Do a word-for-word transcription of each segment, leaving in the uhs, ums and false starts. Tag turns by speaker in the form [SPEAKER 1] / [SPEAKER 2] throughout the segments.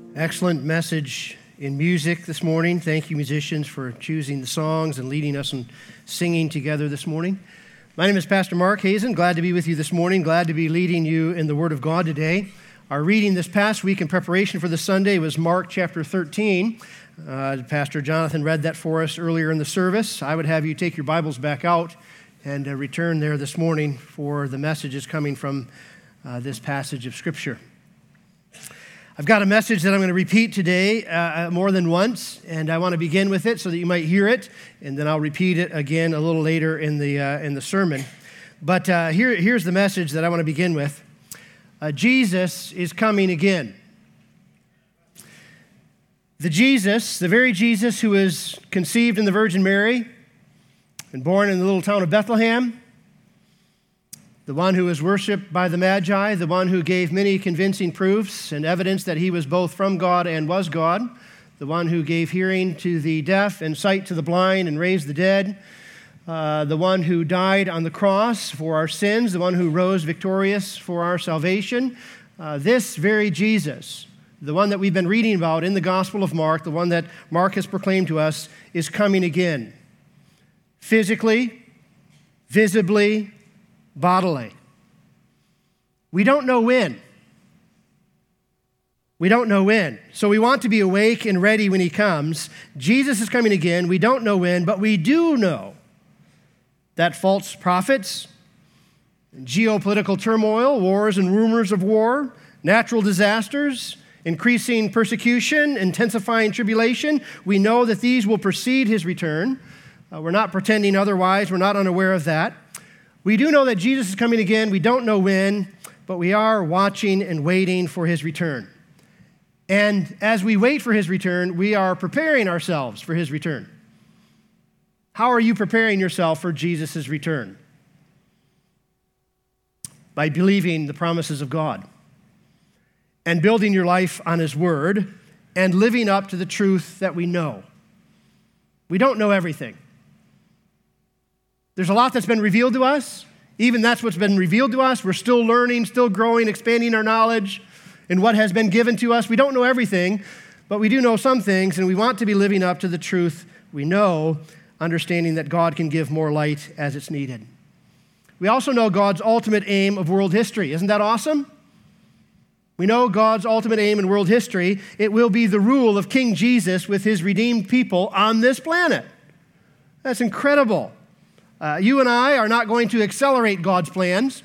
[SPEAKER 1] Excellent message in music this morning. Thank you, musicians, for choosing the songs and leading us in singing together this morning. My name is Pastor Mark Hazen. Glad to be with you this morning. Glad to be leading you in the Word of God today. Our reading this past week in preparation for the Sunday was Mark chapter thirteen. Uh, Pastor Jonathan read that for us earlier in the service. I would have you take your Bibles back out and uh, return there this morning for the messages coming from uh, this passage of Scripture. I've got a message that I'm going to repeat today uh, more than once, and I want to begin with it so that you might hear it, and then I'll repeat it again a little later in the uh, in the sermon. But uh, here, here's the message that I want to begin with. Uh, Jesus is coming again. The Jesus, the very Jesus who was conceived in the Virgin Mary and born in the little town of Bethlehem, the one who was worshipped by the Magi, the one who gave many convincing proofs and evidence that he was both from God and was God, the one who gave hearing to the deaf and sight to the blind and raised the dead, uh, the one who died on the cross for our sins, the one who rose victorious for our salvation. Uh, this very Jesus, the one that we've been reading about in the Gospel of Mark, the one that Mark has proclaimed to us, is coming again. Physically, visibly, bodily. We don't know when. We don't know when. So we want to be awake and ready when he comes. Jesus is coming again. We don't know when, but we do know that false prophets, geopolitical turmoil, wars and rumors of war, natural disasters, increasing persecution, intensifying tribulation, we know that these will precede his return. Uh, we're not pretending otherwise. We're not unaware of that. We do know that Jesus is coming again. We don't know when, but we are watching and waiting for his return. And as we wait for his return, we are preparing ourselves for his return. How are you preparing yourself for Jesus' return? By believing the promises of God and building your life on his word and living up to the truth that we know. We don't know everything. There's a lot that's been revealed to us. Even that's what's been revealed to us. We're still learning, still growing, expanding our knowledge in what has been given to us. We don't know everything, but we do know some things, and we want to be living up to the truth we know, understanding that God can give more light as it's needed. We also know God's ultimate aim of world history. Isn't that awesome? We know God's ultimate aim in world history. It will be the rule of King Jesus with his redeemed people on this planet. That's incredible. Uh, you and I are not going to accelerate God's plans,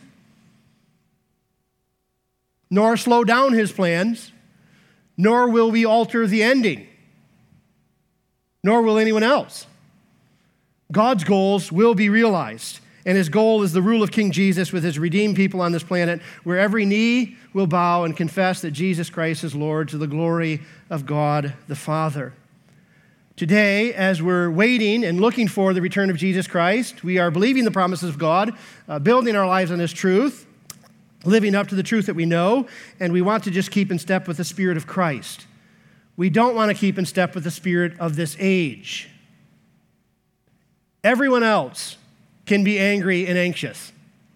[SPEAKER 1] nor slow down his plans, nor will we alter the ending, nor will anyone else. God's goals will be realized, and his goal is the rule of King Jesus with his redeemed people on this planet, where every knee will bow and confess that Jesus Christ is Lord to the glory of God the Father. Today, as we're waiting and looking for the return of Jesus Christ, we are believing the promises of God, uh, building our lives on his truth, living up to the truth that we know, and we want to just keep in step with the Spirit of Christ. We don't want to keep in step with the spirit of this age. Everyone else can be angry and anxious.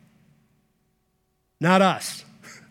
[SPEAKER 1] Not us.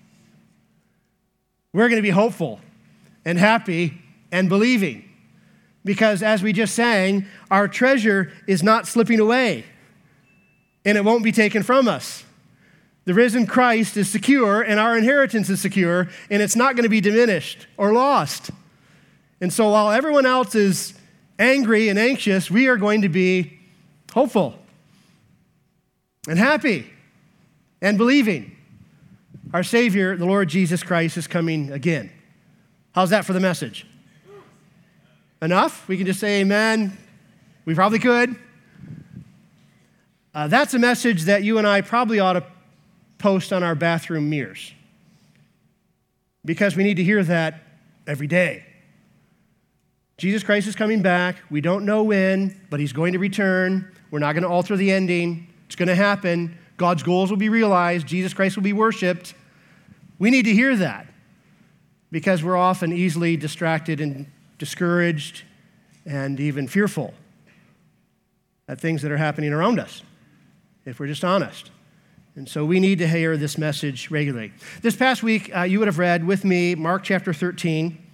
[SPEAKER 1] We're going to be hopeful and happy and believing. Because as we just sang, our treasure is not slipping away, and it won't be taken from us. The risen Christ is secure, and our inheritance is secure, and it's not going to be diminished or lost. And so while everyone else is angry and anxious, we are going to be hopeful and happy and believing. Our Savior, the Lord Jesus Christ, is coming again. How's that for the message? Enough? We can just say amen. We probably could. Uh, that's a message that you and I probably ought to post on our bathroom mirrors, because we need to hear that every day. Jesus Christ is coming back. We don't know when, but he's going to return. We're not going to alter the ending. It's going to happen. God's goals will be realized. Jesus Christ will be worshiped. We need to hear that, because we're often easily distracted and discouraged and even fearful at things that are happening around us, if we're just honest. And so we need to hear this message regularly. This past week, uh, you would have read with me Mark chapter thirteen.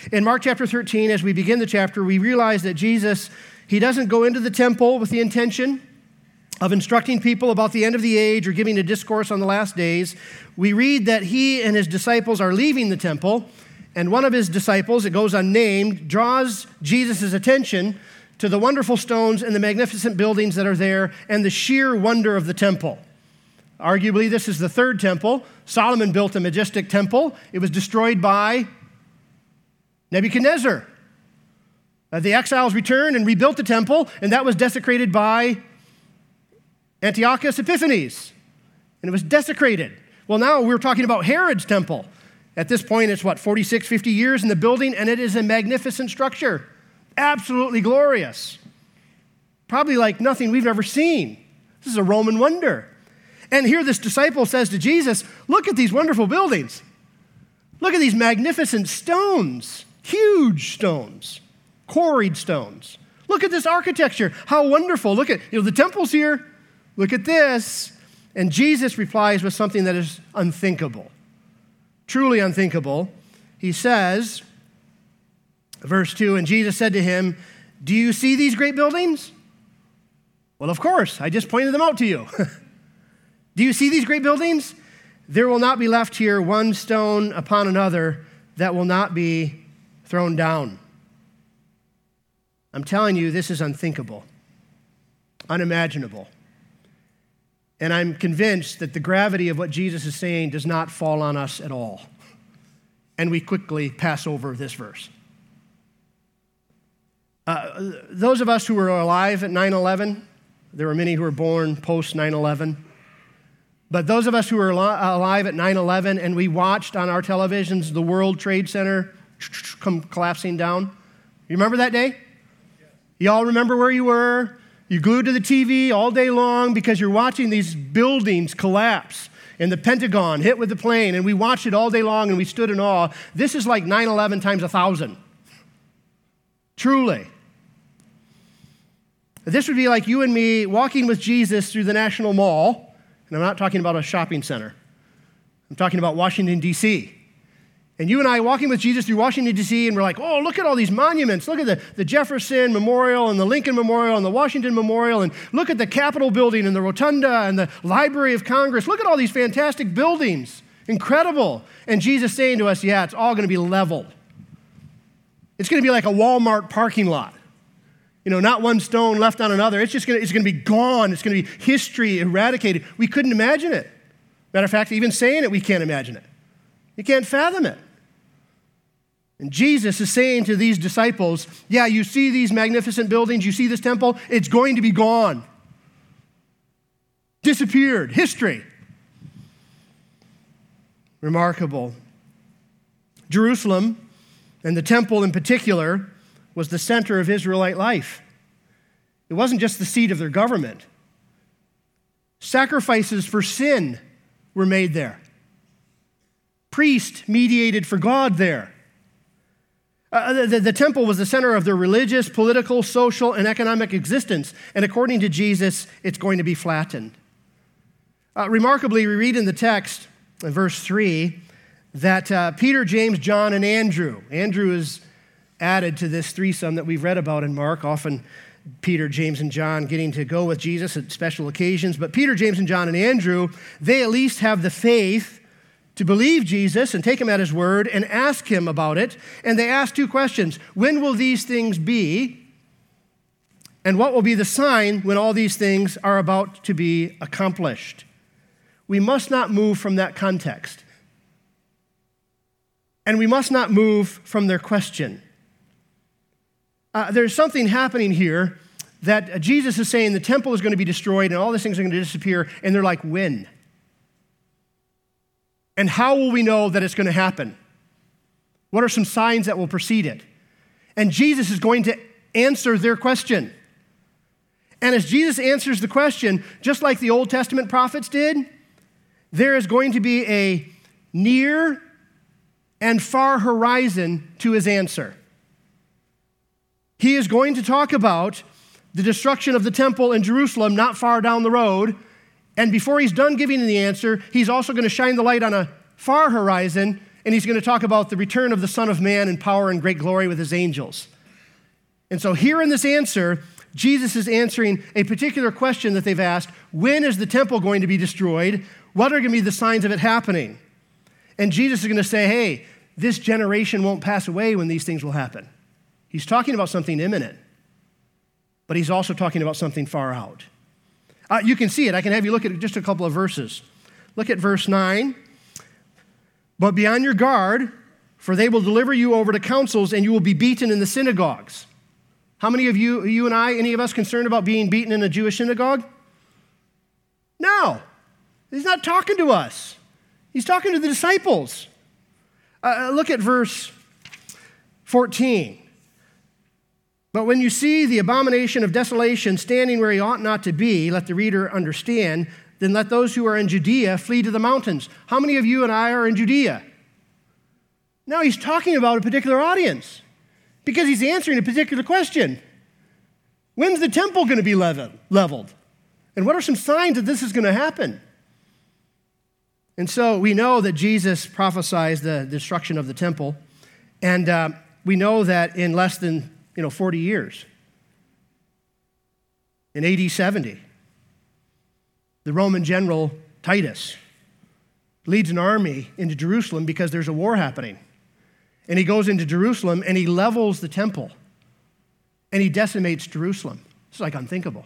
[SPEAKER 1] In Mark chapter thirteen, as we begin the chapter, we realize that Jesus, he doesn't go into the temple with the intention of instructing people about the end of the age or giving a discourse on the last days. We read that he and his disciples are leaving the temple, and one of his disciples, it goes unnamed, draws Jesus' attention to the wonderful stones and the magnificent buildings that are there and the sheer wonder of the temple. Arguably, this is the third temple. Solomon built a majestic temple. It was destroyed by Nebuchadnezzar. Uh, the exiles returned and rebuilt the temple, and that was desecrated by Antiochus Epiphanes, and it was desecrated. Well, now we're talking about Herod's temple. At this point, it's what, forty-six, fifty years in the building, and it is a magnificent structure. Absolutely glorious. Probably like nothing we've ever seen. This is a Roman wonder. And here this disciple says to Jesus, look at these wonderful buildings. Look at these magnificent stones, huge stones, quarried stones. Look at this architecture. How wonderful. Look at, you know, the temple's here. Look at this. And Jesus replies with something that is unthinkable, truly unthinkable. He says, verse two, and Jesus said to him, do you see these great buildings? Well, of course, I just pointed them out to you. Do you see these great buildings? There will not be left here one stone upon another that will not be thrown down. I'm telling you, this is unthinkable, unimaginable. And I'm convinced that the gravity of what Jesus is saying does not fall on us at all. And we quickly pass over this verse. Uh, those of us who were alive at nine eleven, there were many who were born post nine eleven, but those of us who were alive at nine eleven and we watched on our televisions the World Trade Center come collapsing down, you remember that day? You all remember where you were? You glued to the T V all day long because you're watching these buildings collapse and the Pentagon hit with the plane, and we watched it all day long and we stood in awe. This is like nine eleven times a thousand. Truly. This would be like you and me walking with Jesus through the National Mall, and I'm not talking about a shopping center. I'm talking about Washington, D C And you and I walking with Jesus through Washington, D C, and we're like, oh, look at all these monuments. Look at the, the Jefferson Memorial and the Lincoln Memorial and the Washington Memorial, and look at the Capitol building and the Rotunda and the Library of Congress. Look at all these fantastic buildings. Incredible. And Jesus saying to us, yeah, it's all going to be leveled. It's going to be like a Walmart parking lot. You know, not one stone left on another. It's just going to, it's going to be gone. It's going to be history eradicated. We couldn't imagine it. Matter of fact, even saying it, we can't imagine it. You can't fathom it. And Jesus is saying to these disciples, yeah, you see these magnificent buildings, you see this temple, it's going to be gone. Disappeared. History. Remarkable. Jerusalem, and the temple in particular, was the center of Israelite life. It wasn't just the seat of their government. Sacrifices for sin were made there. Priest mediated for God there. Uh, the, the, the temple was the center of their religious, political, social, and economic existence. And according to Jesus, it's going to be flattened. Uh, remarkably, we read in the text, in verse three, that uh, Peter, James, John, and Andrew, Andrew is added to this threesome that we've read about in Mark, often Peter, James, and John getting to go with Jesus at special occasions. But Peter, James, and John, and Andrew, they at least have the faith to believe Jesus and take him at his word and ask him about it. And they ask two questions. When will these things be? And what will be the sign when all these things are about to be accomplished? We must not move from that context. And we must not move from their question. Uh, there's something happening here that uh, Jesus is saying the temple is going to be destroyed and all these things are going to disappear. And they're like, when? And how will we know that it's going to happen? What are some signs that will precede it? And Jesus is going to answer their question. And as Jesus answers the question, just like the Old Testament prophets did, there is going to be a near and far horizon to his answer. He is going to talk about the destruction of the temple in Jerusalem not far down the road. And before he's done giving the answer, he's also going to shine the light on a far horizon And he's going to talk about the return of the Son of Man in power and great glory with his angels. And so here in this answer, Jesus is answering a particular question that they've asked. When is the temple going to be destroyed? What are going to be the signs of it happening? And Jesus is going to say, hey, this generation won't pass away when these things will happen. He's talking about something imminent, but he's also talking about something far out. Uh, you can see it. I can have you look at just a couple of verses. Look at verse nine. But be on your guard, for they will deliver you over to councils, and you will be beaten in the synagogues. How many of you, you and I, any of us concerned about being beaten in a Jewish synagogue? No. He's not talking to us. He's talking to the disciples. Uh, look at verse fourteen. But when you see the abomination of desolation standing where he ought not to be, let the reader understand, then let those who are in Judea flee to the mountains. How many of you and I are in Judea? No, he's talking about a particular audience because he's answering a particular question. When's the temple going to be leveled? And what are some signs that this is going to happen? And so we know that Jesus prophesies the destruction of the temple, and uh, we know that in less than you know, forty years, in A D seventy, the Roman general Titus leads an army into Jerusalem because there's a war happening. And he goes into Jerusalem and he levels the temple and he decimates Jerusalem. It's like unthinkable.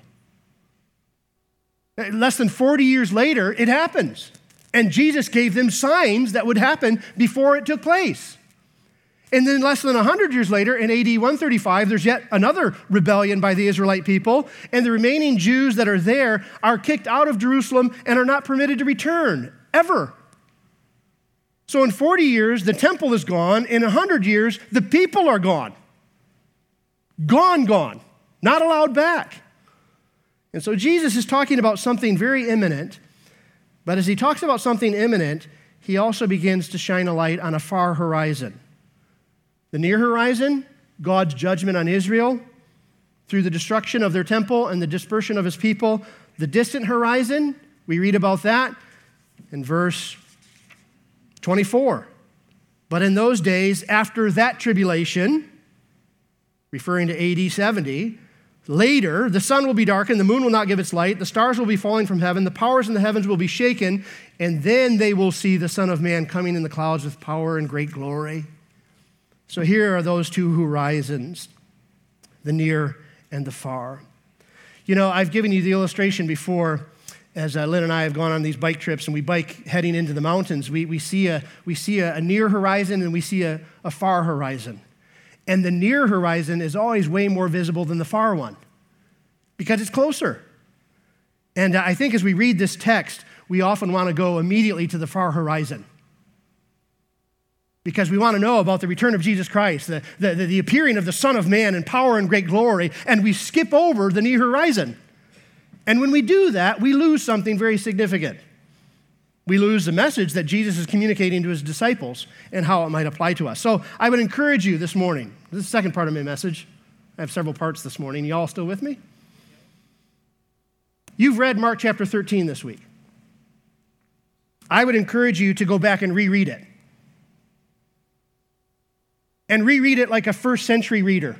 [SPEAKER 1] Less than forty years later, it happens. And Jesus gave them signs that would happen before it took place. And then less than one hundred years later, in A D one thirty-five, there's yet another rebellion by the Israelite people, and the remaining Jews that are there are kicked out of Jerusalem and are not permitted to return, ever. So in forty years, the temple is gone. In one hundred years, the people are gone. Gone, gone. Not allowed back. And so Jesus is talking about something very imminent, but as he talks about something imminent, he also begins to shine a light on a far horizon. The near horizon, God's judgment on Israel through the destruction of their temple and the dispersion of his people. The distant horizon, we read about that in verse twenty-four. But in those days, after that tribulation, referring to A D seventy, later the sun will be darkened, the moon will not give its light, the stars will be falling from heaven, the powers in the heavens will be shaken, and then they will see the Son of Man coming in the clouds with power and great glory. So here are those two horizons, the near and the far. You know, I've given you the illustration before as uh, Lynn and I have gone on these bike trips and we bike heading into the mountains. We, we see, a, we see a, a near horizon and we see a, a far horizon. And the near horizon is always way more visible than the far one because it's closer. And uh, I think as we read this text, we often want to go immediately to the far horizon, because we want to know about the return of Jesus Christ, the, the, the appearing of the Son of Man in power and great glory, and we skip over the near horizon. And when we do that, we lose something very significant. We lose the message that Jesus is communicating to his disciples and how it might apply to us. So I would encourage you this morning. This is the second part of my message. I have several parts this morning. You all still with me? You've read Mark chapter thirteen this week. I would encourage you to go back and reread it. And reread it like a first century reader.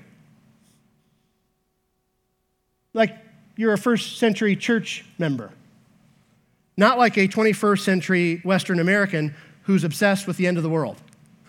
[SPEAKER 1] Like you're a first century church member. Not like a twenty-first century Western American who's obsessed with the end of the world.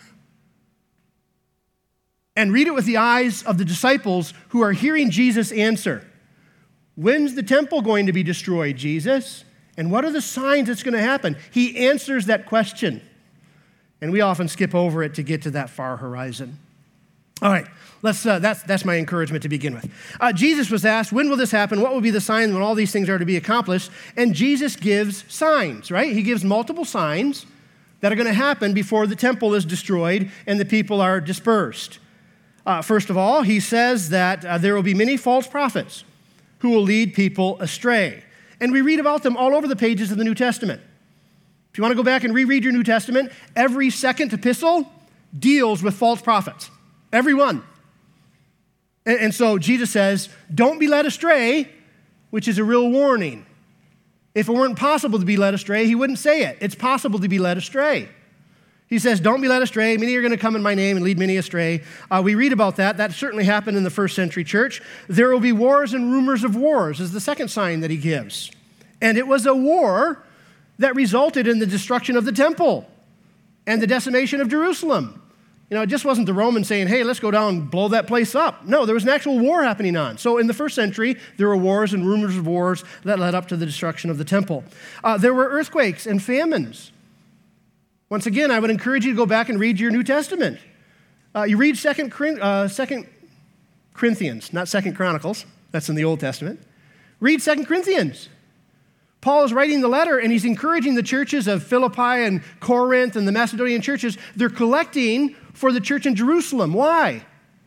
[SPEAKER 1] And read it with the eyes of the disciples who are hearing Jesus answer. When's the temple going to be destroyed, Jesus? And what are the signs that's going to happen? He answers that question. And we often skip over it to get to that far horizon. All right, let's. Uh, that's, that's my encouragement to begin with. Uh, Jesus was asked, when will this happen? What will be the sign when all these things are to be accomplished? And Jesus gives signs, right? He gives multiple signs that are going to happen before the temple is destroyed and the people are dispersed. Uh, first of all, he says that uh, there will be many false prophets who will lead people astray. And we read about them all over the pages of the New Testament. If you want to go back and reread your New Testament, every second epistle deals with false prophets. Every one. And, and so Jesus says, don't be led astray, which is a real warning. If it weren't possible to be led astray, he wouldn't say it. It's possible to be led astray. He says, don't be led astray. Many are going to come in my name and lead many astray. Uh, we read about that. That certainly happened in the first century church. There will be wars and rumors of wars is the second sign that he gives. And it was a war that resulted in the destruction of the temple and the decimation of Jerusalem. You know, it just wasn't the Romans saying, hey, let's go down and blow that place up. No, there was an actual war happening on. So in the first century, there were wars and rumors of wars that led up to the destruction of the temple. Uh, there were earthquakes and famines. Once again, I would encourage you to go back and read your New Testament. Uh, you read Second uh, Second Corinthians, not Second Chronicles. That's in the Old Testament. Read Second Corinthians. Paul is writing the letter, and he's encouraging the churches of Philippi and Corinth and the Macedonian churches. They're collecting for the church in Jerusalem. Why?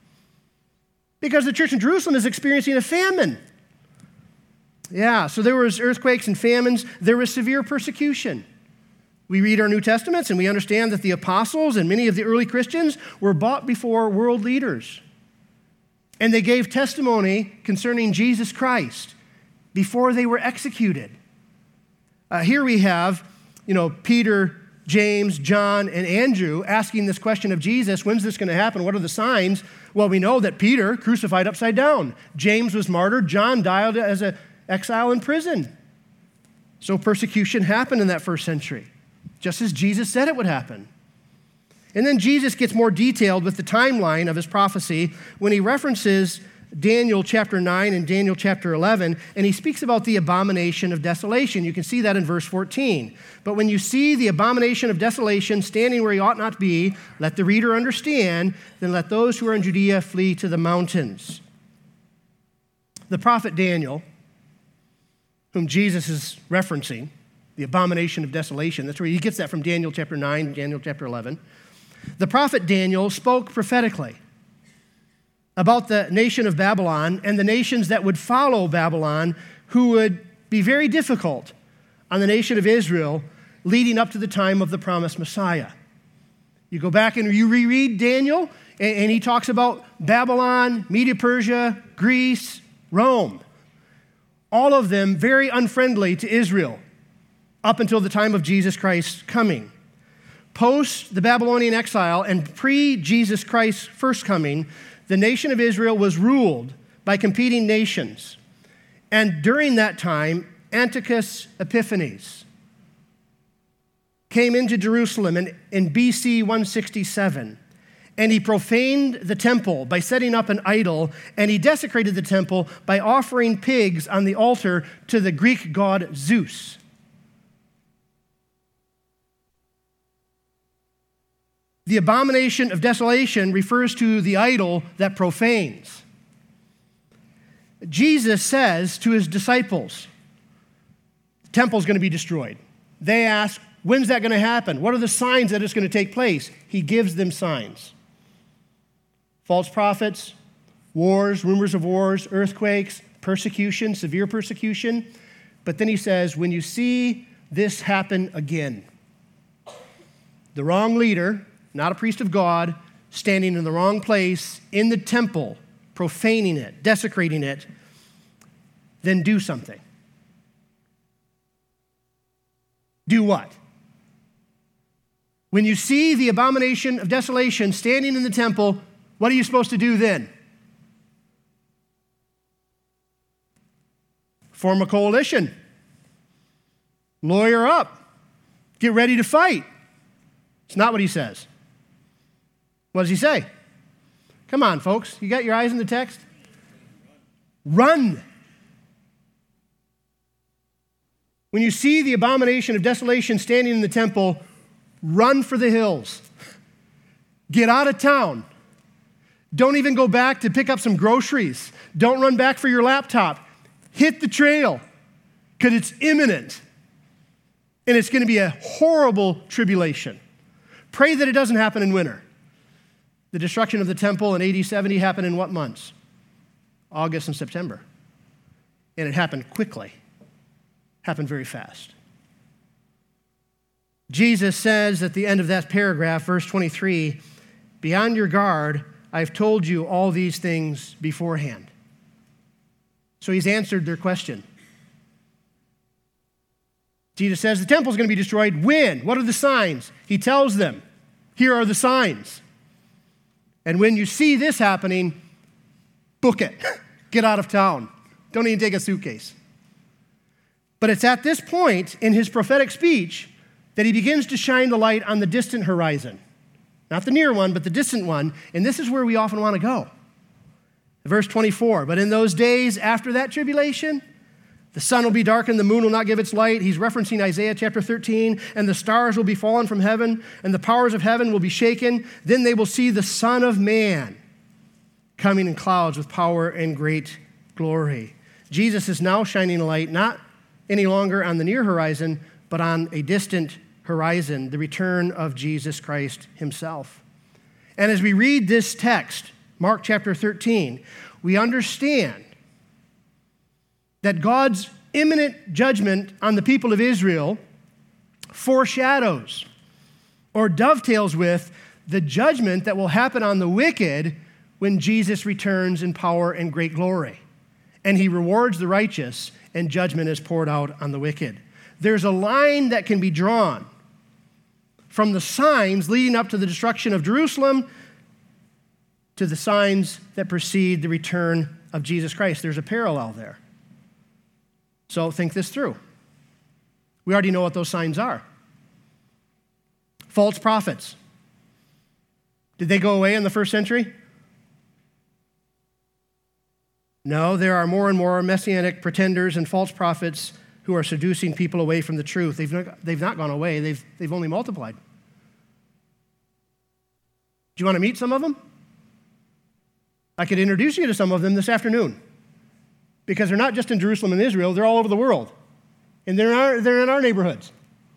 [SPEAKER 1] Because the church in Jerusalem is experiencing a famine. Yeah, so there was earthquakes and famines. There was severe persecution. We read our New Testaments, and we understand that the apostles and many of the early Christians were brought before world leaders. And they gave testimony concerning Jesus Christ before they were executed. Uh, here we have, you know, Peter, James, John, and Andrew asking this question of Jesus, when's this going to happen? What are the signs? Well, we know that Peter crucified upside down. James was martyred. John died as an exile in prison. So persecution happened in that first century, just as Jesus said it would happen. And then Jesus gets more detailed with the timeline of his prophecy when he references Daniel chapter nine and Daniel chapter eleven, and he speaks about the abomination of desolation. You can see that in verse fourteen. But when you see the abomination of desolation standing where he ought not be, let the reader understand, then let those who are in Judea flee to the mountains. The prophet Daniel, whom Jesus is referencing, the abomination of desolation, that's where he gets that from Daniel chapter nine, Daniel chapter eleven. The prophet Daniel spoke prophetically about the nation of Babylon and the nations that would follow Babylon, who would be very difficult on the nation of Israel leading up to the time of the promised Messiah. You go back and you reread Daniel, and he talks about Babylon, Media-Persia, Greece, Rome. All of them very unfriendly to Israel up until the time of Jesus Christ's coming. Post the Babylonian exile and pre-Jesus Christ's first coming, the nation of Israel was ruled by competing nations. And during that time, Antiochus Epiphanes came into Jerusalem in, in B C one sixty-seven, and he profaned the temple by setting up an idol, and he desecrated the temple by offering pigs on the altar to the Greek god Zeus. The abomination of desolation refers to the idol that profanes. Jesus says to his disciples, the temple's going to be destroyed. They ask, when's that going to happen? What are the signs that it's going to take place? He gives them signs. False prophets, wars, rumors of wars, earthquakes, persecution, severe persecution. But then he says, when you see this happen again, the wrong leader, not a priest of God, standing in the wrong place in the temple, profaning it, desecrating it, then do something. Do what? When you see the abomination of desolation standing in the temple, what are you supposed to do then? Form a coalition. Lawyer up. Get ready to fight. It's not what he says. What does he say? Come on, folks. You got your eyes on the text? Run. When you see the abomination of desolation standing in the temple, run for the hills. Get out of town. Don't even go back to pick up some groceries. Don't run back for your laptop. Hit the trail, because it's imminent. And it's going to be a horrible tribulation. Pray that it doesn't happen in winter. The destruction of the temple in A D seventy happened in what months? August and September. And it happened quickly. Happened very fast. Jesus says at the end of that paragraph, verse twenty-three, be on your guard, I've told you all these things beforehand. So he's answered their question. Jesus says the temple's going to be destroyed. When? What are the signs? He tells them. Here are the signs. And when you see this happening, book it. Get out of town. Don't even take a suitcase. But it's at this point in his prophetic speech that he begins to shine the light on the distant horizon. Not the near one, but the distant one. And this is where we often want to go. Verse twenty-four, but in those days after that tribulation, the sun will be darkened, the moon will not give its light. He's referencing Isaiah chapter thirteen. And the stars will be fallen from heaven, and the powers of heaven will be shaken. Then they will see the Son of Man coming in clouds with power and great glory. Jesus is now shining a light, not any longer on the near horizon, but on a distant horizon, the return of Jesus Christ himself. And as we read this text, Mark chapter thirteen, we understand that God's imminent judgment on the people of Israel foreshadows or dovetails with the judgment that will happen on the wicked when Jesus returns in power and great glory. And he rewards the righteous, and judgment is poured out on the wicked. There's a line that can be drawn from the signs leading up to the destruction of Jerusalem to the signs that precede the return of Jesus Christ. There's a parallel there. So think this through. We already know what those signs are. False prophets. Did they go away in the first century? No, there are more and more messianic pretenders and false prophets who are seducing people away from the truth. They've not, they've not gone away. They've, they've only multiplied. Do you want to meet some of them? I could introduce you to some of them this afternoon, because they're not just in Jerusalem and Israel, they're all over the world. And they're in our, they're in our neighborhoods.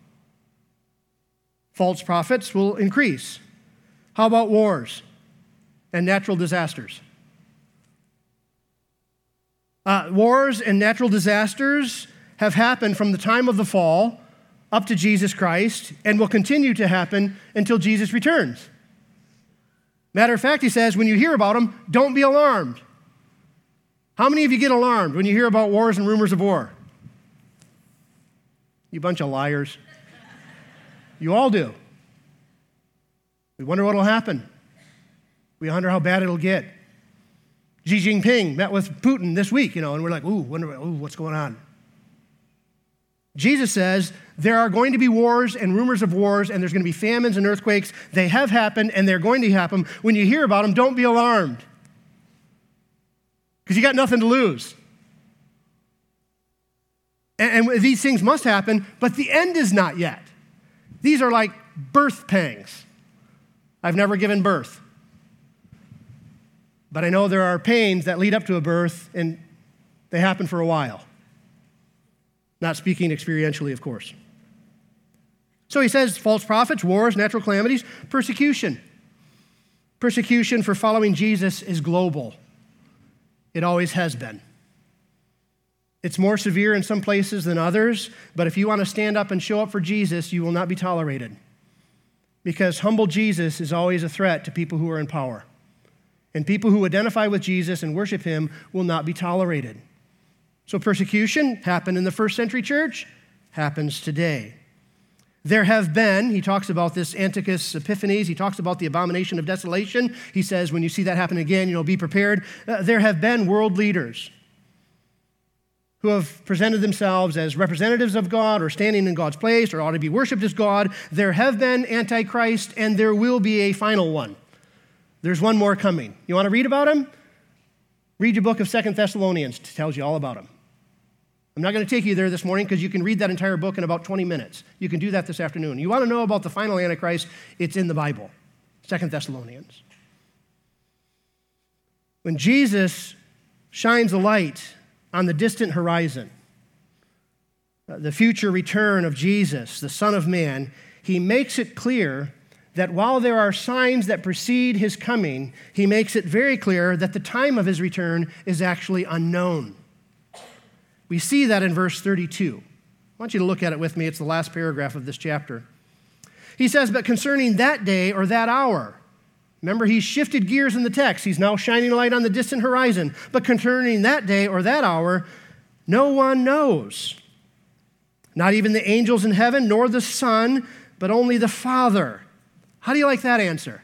[SPEAKER 1] False prophets will increase. How about wars and natural disasters? Uh, wars and natural disasters have happened from the time of the fall up to Jesus Christ and will continue to happen until Jesus returns. Matter of fact, he says, when you hear about them, don't be alarmed. How many of you get alarmed when you hear about wars and rumors of war? You bunch of liars. You all do. We wonder what will happen. We wonder how bad it'll get. Xi Jinping met with Putin this week, you know, and we're like, ooh, wonder, ooh, what's going on? Jesus says there are going to be wars and rumors of wars, and there's going to be famines and earthquakes. They have happened, and they're going to happen. When you hear about them, don't be alarmed, because you got nothing to lose. And, and these things must happen, but the end is not yet. These are like birth pangs. I've never given birth, but I know there are pains that lead up to a birth, and they happen for a while. Not speaking experientially, of course. So he says false prophets, wars, natural calamities, persecution. Persecution for following Jesus is global. It always has been. It's more severe in some places than others, but if you want to stand up and show up for Jesus, you will not be tolerated. Because humble Jesus is always a threat to people who are in power. And people who identify with Jesus and worship him will not be tolerated. So persecution happened in the first century church, happens today. There have been, he talks about this Antiochus Epiphanes, he talks about the abomination of desolation. He says, when you see that happen again, you know, be prepared. Uh, there have been world leaders who have presented themselves as representatives of God or standing in God's place or ought to be worshiped as God. There have been Antichrist, and there will be a final one. There's one more coming. You want to read about him? Read your book of Second Thessalonians. It tells you all about him. I'm not going to take you there this morning because you can read that entire book in about twenty minutes. You can do that this afternoon. You want to know about the final Antichrist? It's in the Bible, Second Thessalonians. When Jesus shines a light on the distant horizon, the future return of Jesus, the Son of Man, he makes it clear that while there are signs that precede his coming, he makes it very clear that the time of his return is actually unknown. We see that in verse thirty-two. I want you to look at it with me. It's the last paragraph of this chapter. He says, but concerning that day or that hour, remember, he's shifted gears in the text. He's now shining a light on the distant horizon. But concerning that day or that hour, no one knows. Not even the angels in heaven, nor the Son, but only the Father. How do you like that answer?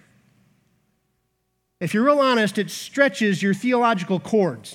[SPEAKER 1] If you're real honest, it stretches your theological cords.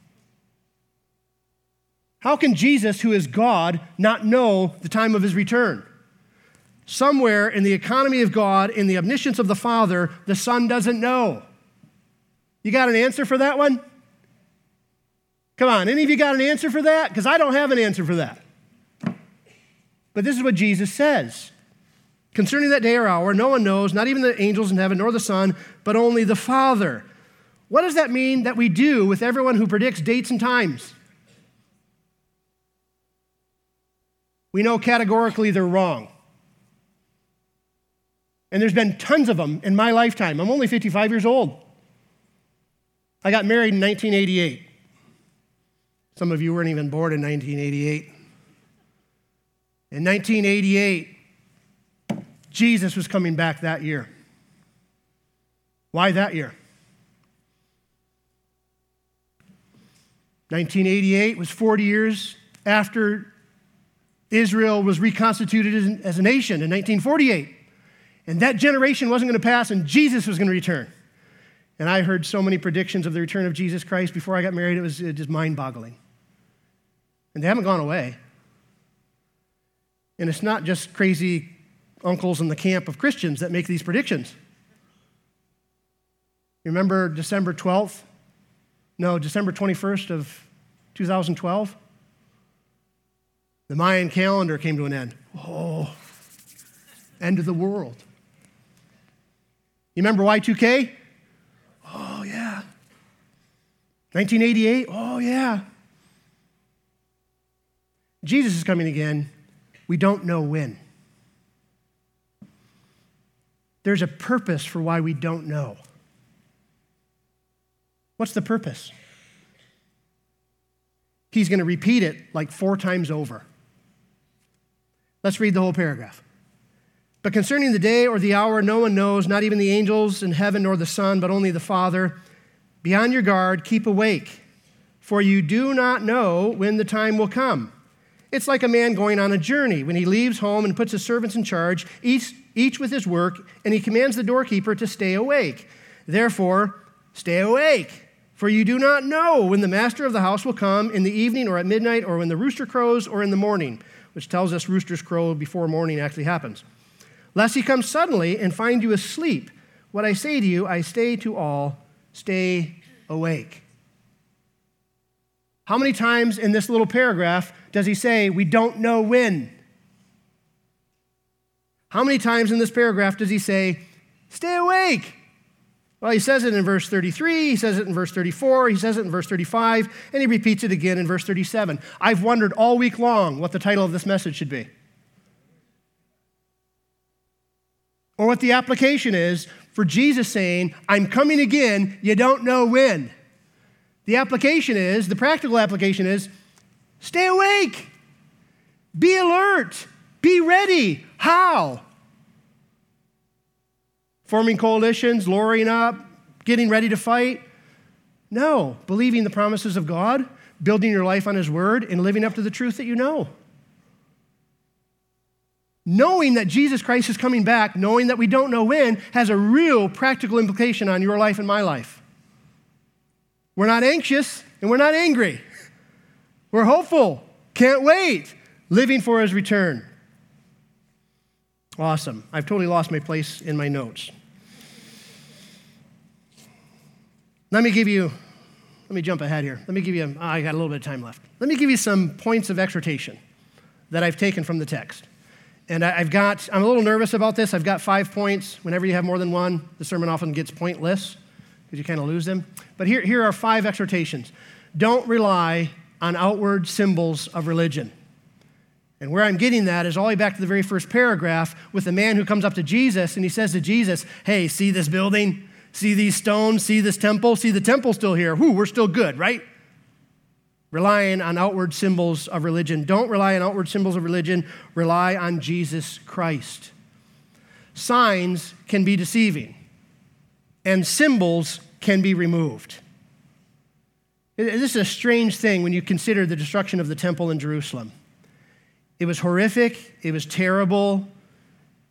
[SPEAKER 1] How can Jesus, who is God, not know the time of his return? Somewhere in the economy of God, in the omniscience of the Father, the Son doesn't know. You got an answer for that one? Come on, any of you got an answer for that? Because I don't have an answer for that. But this is what Jesus says. Concerning that day or hour, no one knows, not even the angels in heaven, nor the Son, but only the Father. What does that mean that we do with everyone who predicts dates and times? We know categorically they're wrong. And there's been tons of them in my lifetime. I'm only fifty-five years old. I got married in nineteen eighty-eight. Some of you weren't even born in nineteen eighty-eight. In nineteen eighty-eight, Jesus was coming back that year. Why that year? nineteen eighty-eight was forty years after Israel was reconstituted as a nation in nineteen forty-eight. And that generation wasn't going to pass, and Jesus was going to return. And I heard so many predictions of the return of Jesus Christ before I got married, it was just mind-boggling. And they haven't gone away. And it's not just crazy uncles in the camp of Christians that make these predictions. You remember December twelfth? No, December twenty-first of two thousand twelve? The Mayan calendar came to an end. Oh, end of the world. You remember Y two K? Oh, yeah. nineteen eighty-eight? Oh, yeah. Jesus is coming again. We don't know when. There's a purpose for why we don't know. What's the purpose? He's going to repeat it like four times over. Let's read the whole paragraph. But concerning the day or the hour, no one knows, not even the angels in heaven nor the Son, but only the Father. Be on your guard, keep awake, for you do not know when the time will come. It's like a man going on a journey when he leaves home and puts his servants in charge, each, each with his work, and he commands the doorkeeper to stay awake. Therefore, stay awake, for you do not know when the master of the house will come, in the evening or at midnight or when the rooster crows or in the morning, which tells us roosters crow before morning actually happens. Lest he come suddenly and find you asleep. What I say to you, I say to all, stay awake. How many times in this little paragraph does he say, we don't know when? How many times in this paragraph does he say, stay awake? Well, he says it in verse thirty-three, he says it in verse thirty-four, he says it in verse thirty-five, and he repeats it again in verse thirty-seven. I've wondered all week long what the title of this message should be. Or what the application is for Jesus saying, I'm coming again, you don't know when. The application is, the practical application is, stay awake, be alert, be ready. How? Forming coalitions, lawyering up, getting ready to fight? No, believing the promises of God, building your life on His Word, and living up to the truth that you know. Knowing that Jesus Christ is coming back, knowing that we don't know when, has a real practical implication on your life and my life. We're not anxious and we're not angry. We're hopeful, can't wait, living for His return. Awesome. I've totally lost my place in my notes. Let me give you, let me jump ahead here. Let me give you, oh, I got a little bit of time left. Let me give you some points of exhortation that I've taken from the text. And I've got, I'm a little nervous about this. I've got five points. Whenever you have more than one, the sermon often gets pointless because you kind of lose them. But here, here are five exhortations. Don't rely on outward symbols of religion. And where I'm getting that is all the way back to the very first paragraph with the man who comes up to Jesus and he says to Jesus, hey, see this building? See these stones? See this temple? See the temple still here? Whew, we're still good, right? Relying on outward symbols of religion. Don't rely on outward symbols of religion. Rely on Jesus Christ. Signs can be deceiving, and symbols can be removed. This is a strange thing when you consider the destruction of the temple in Jerusalem. It was horrific. It was terrible.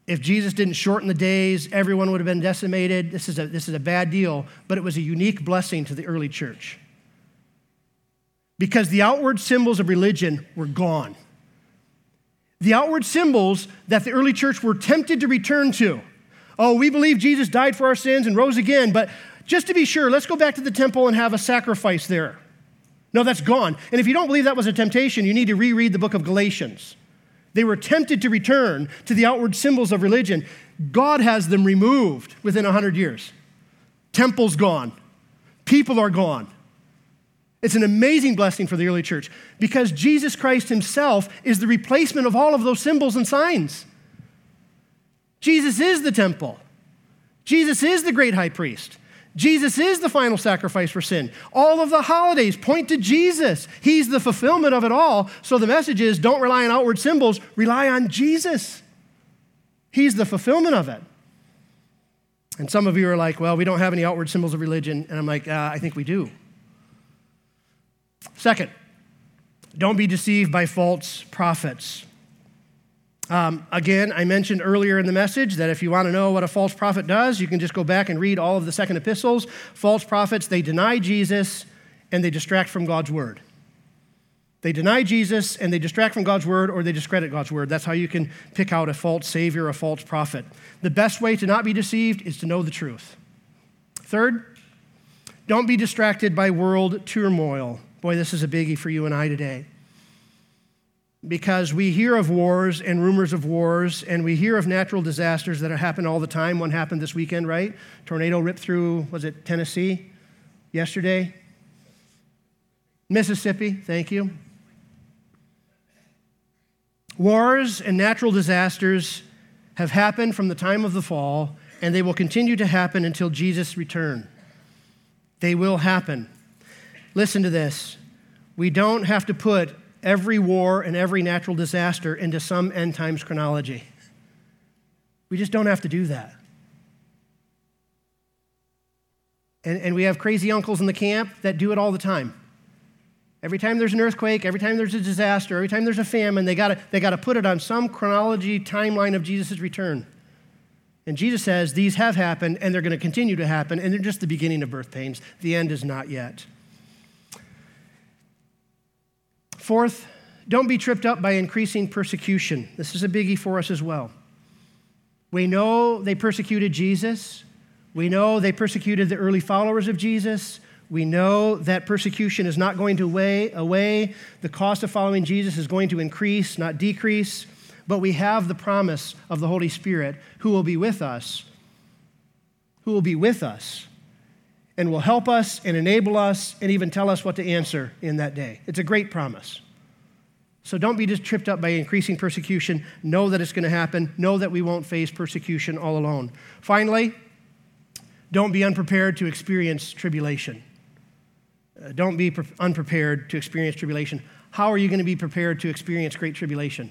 [SPEAKER 1] If Jesus didn't shorten the days, everyone would have been decimated. This is a, this is a bad deal, but it was a unique blessing to the early church. Because the outward symbols of religion were gone. The outward symbols that the early church were tempted to return to. Oh, we believe Jesus died for our sins and rose again, but just to be sure, let's go back to the temple and have a sacrifice there. No, that's gone. And if you don't believe that was a temptation, you need to reread the book of Galatians. They were tempted to return to the outward symbols of religion. God has them removed within one hundred years. Temple's gone. People are gone. It's an amazing blessing for the early church because Jesus Christ himself is the replacement of all of those symbols and signs. Jesus is the temple. Jesus is the great high priest. Jesus is the final sacrifice for sin. All of the holidays point to Jesus. He's the fulfillment of it all. So the message is don't rely on outward symbols, rely on Jesus. He's the fulfillment of it. And some of you are like, well, we don't have any outward symbols of religion. And I'm like, uh, I think we do. Second, don't be deceived by false prophets. Um, again, I mentioned earlier in the message that if you want to know what a false prophet does, you can just go back and read all of the second epistles. False prophets, they deny Jesus and they distract from God's word. They deny Jesus and they distract from God's word or they discredit God's word. That's how you can pick out a false savior, a false prophet. The best way to not be deceived is to know the truth. Third, don't be distracted by world turmoil. Boy, this is a biggie for you and I today. Because we hear of wars and rumors of wars, and we hear of natural disasters that happen all the time. One happened this weekend, right? Tornado ripped through, was it Tennessee yesterday? Mississippi, thank you. Wars and natural disasters have happened from the time of the fall, and they will continue to happen until Jesus' return. They will happen. Listen to this. We don't have to put every war and every natural disaster into some end times chronology. We just don't have to do that. And, and we have crazy uncles in the camp that do it all the time. Every time there's an earthquake, every time there's a disaster, every time there's a famine, they gotta, they gotta put it on some chronology timeline of Jesus' return. And Jesus says these have happened and they're going to continue to happen and they're just the beginning of birth pains. The end is not yet. Fourth, don't be tripped up by increasing persecution. This is a biggie for us as well. We know they persecuted Jesus. We know they persecuted the early followers of Jesus. We know that persecution is not going to weigh away. The cost of following Jesus is going to increase, not decrease. But we have the promise of the Holy Spirit who will be with us, who will be with us and will help us and enable us and even tell us what to answer in that day. It's a great promise. So don't be just tripped up by increasing persecution. Know that it's going to happen. Know that we won't face persecution all alone. Finally, don't be unprepared to experience tribulation. Uh, don't be pre- unprepared to experience tribulation. How are you going to be prepared to experience great tribulation?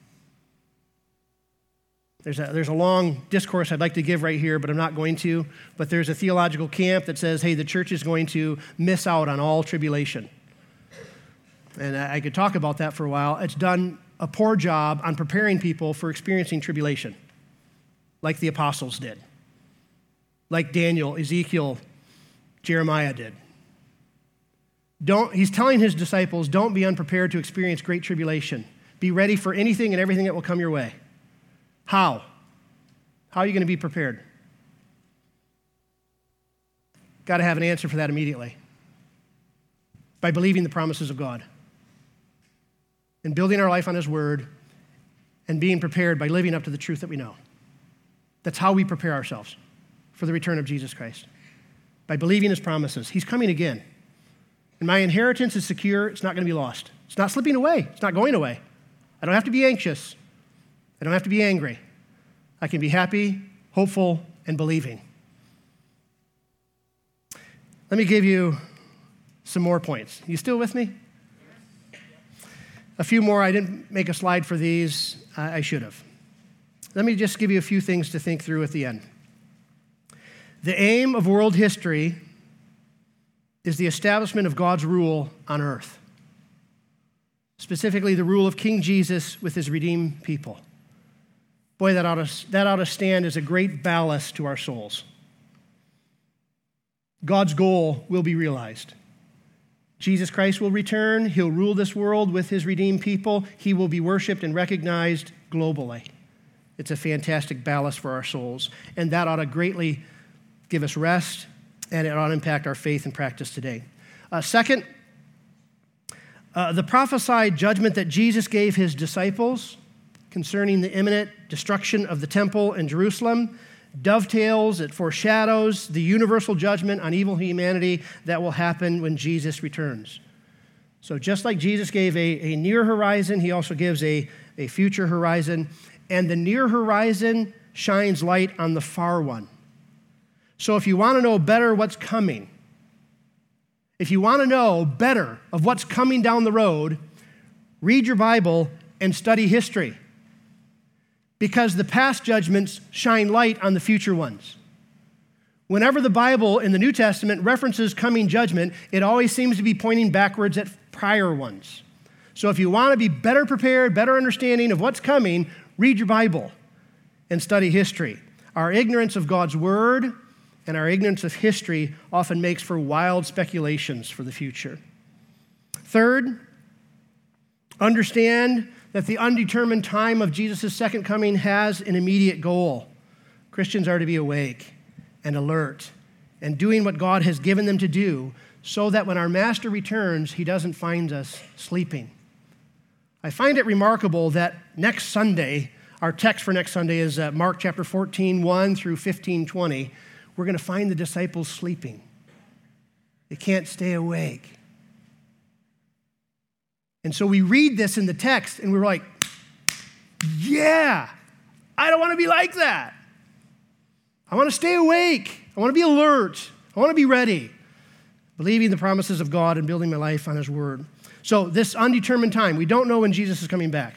[SPEAKER 1] There's a, there's a long discourse I'd like to give right here, but I'm not going to. But there's a theological camp that says, hey, the church is going to miss out on all tribulation. And I, I could talk about that for a while. It's done a poor job on preparing people for experiencing tribulation, like the apostles did, like Daniel, Ezekiel, Jeremiah did. Don't, he's telling his disciples, don't be unprepared to experience great tribulation. Be ready for anything and everything that will come your way. How? How are you going to be prepared? Got to have an answer for that immediately. By believing the promises of God. And building our life on his word and being prepared by living up to the truth that we know. That's how we prepare ourselves for the return of Jesus Christ. By believing his promises. He's coming again. And my inheritance is secure. It's not going to be lost. It's not slipping away. It's not going away. I don't have to be anxious. I don't have to be angry. I can be happy, hopeful, and believing. Let me give you some more points. You still with me? A few more. I didn't make a slide for these. I should have. Let me just give you a few things to think through at the end. The aim of world history is the establishment of God's rule on earth, specifically the rule of King Jesus with his redeemed people. Boy, that ought to, that ought to stand as a great ballast to our souls. God's goal will be realized. Jesus Christ will return. He'll rule this world with his redeemed people. He will be worshiped and recognized globally. It's a fantastic ballast for our souls, and that ought to greatly give us rest, and it ought to impact our faith and practice today. Uh, second, uh, the prophesied judgment that Jesus gave his disciples concerning the imminent destruction of the temple in Jerusalem dovetails, it foreshadows the universal judgment on evil humanity that will happen when Jesus returns. So just like Jesus gave a, a near horizon, he also gives a, a future horizon, and the near horizon shines light on the far one. So if you want to know better what's coming, if you want to know better of what's coming down the road, read your Bible and study history, because the past judgments shine light on the future ones. Whenever the Bible in the New Testament references coming judgment, it always seems to be pointing backwards at prior ones. So if you want to be better prepared, better understanding of what's coming, read your Bible and study history. Our ignorance of God's word and our ignorance of history often makes for wild speculations for the future. Third, understand that the undetermined time of Jesus' second coming has an immediate goal. Christians are to be awake and alert and doing what God has given them to do so that when our Master returns, he doesn't find us sleeping. I find it remarkable that next Sunday, our text for next Sunday is uh, Mark chapter fourteen, one through fifteen, twenty. We're going to find the disciples sleeping. They can't stay awake. And so we read this in the text and we're like, yeah, I don't want to be like that. I want to stay awake. I want to be alert. I want to be ready, believing the promises of God and building my life on his word. So this undetermined time, we don't know when Jesus is coming back.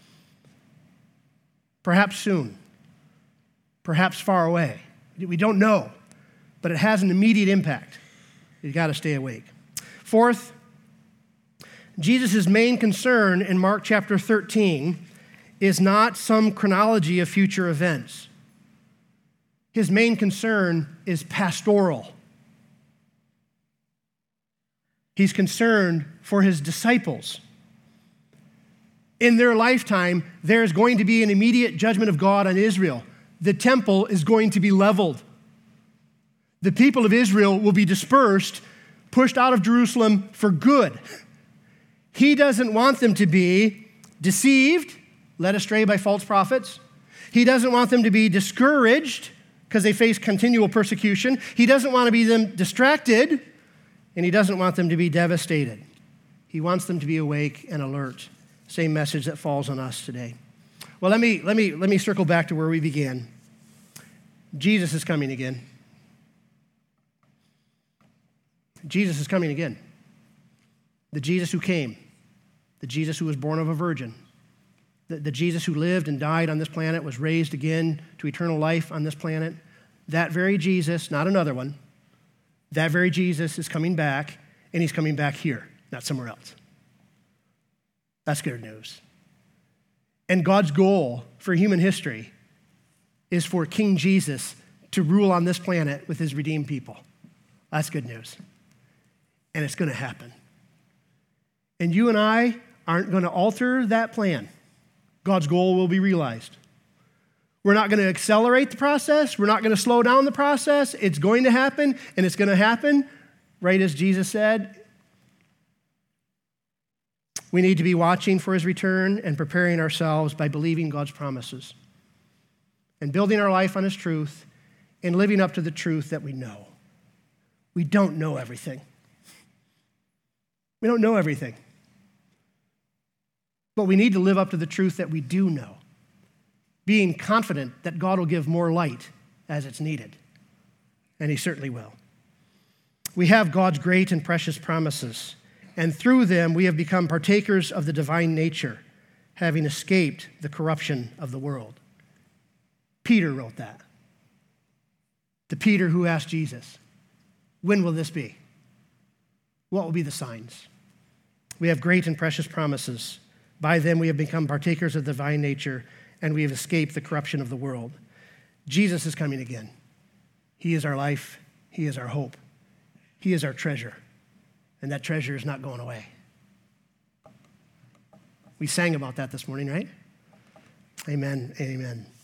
[SPEAKER 1] Perhaps soon, perhaps far away. We don't know, but it has an immediate impact. You've got to stay awake. Fourth, Jesus' main concern in Mark chapter thirteen is not some chronology of future events. His main concern is pastoral. He's concerned for his disciples. In their lifetime, there is going to be an immediate judgment of God on Israel. The temple is going to be leveled. The people of Israel will be dispersed, pushed out of Jerusalem for good. He doesn't want them to be deceived, led astray by false prophets. He doesn't want them to be discouraged because they face continual persecution. He doesn't want to be them distracted, and he doesn't want them to be devastated. He wants them to be awake and alert. Same message that falls on us today. Well, let me, let me, let me circle back to where we began. Jesus is coming again. Jesus is coming again. The Jesus who came. The Jesus who was born of a virgin. The, the Jesus who lived and died on this planet, was raised again to eternal life on this planet. That very Jesus, not another one, that very Jesus is coming back, and he's coming back here, not somewhere else. That's good news. And God's goal for human history is for King Jesus to rule on this planet with his redeemed people. That's good news. And it's going to happen. And you and I aren't going to alter that plan. God's goal will be realized. We're not going to accelerate the process. We're not going to slow down the process. It's going to happen, and it's going to happen right as Jesus said. We need to be watching for his return and preparing ourselves by believing God's promises and building our life on his truth and living up to the truth that we know. We don't know everything. We don't know everything. But we need to live up to the truth that we do know, being confident that God will give more light as it's needed. And he certainly will. We have God's great and precious promises, and through them we have become partakers of the divine nature, having escaped the corruption of the world. Peter wrote that. The Peter who asked Jesus, when will this be? What will be the signs? We have great and precious promises. By them we have become partakers of the divine nature, and we have escaped the corruption of the world. Jesus is coming again. He is our life. He is our hope. He is our treasure, and that treasure is not going away. We sang about that this morning, right? Amen, amen.